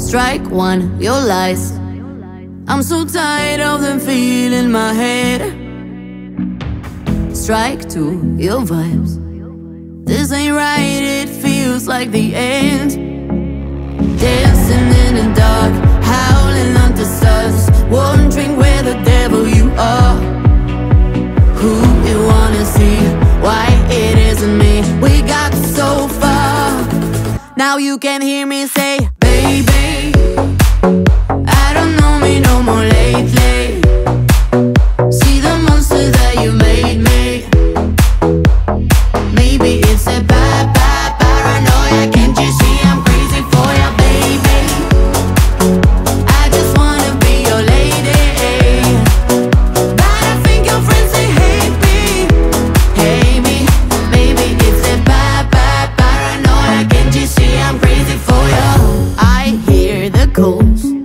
Strike one, your lies. I'm so tired of them feeling my head. Strike two, your vibes. This ain't right, it feels like the end. Dancing in the dark, howling under stars, wondering where the devil you are. Who you wanna see, why it isn't me. We got so far, now you can hear me say, baby, I don't know me no more lately. See the monster that you made me. Maybe it's a bad paranoia. Can't you see I'm crazy for ya, baby? I just wanna be your lady, but I think your friends they hate me. Maybe it's a bad paranoia. Can't you see I'm crazy for ya? I hear the calls,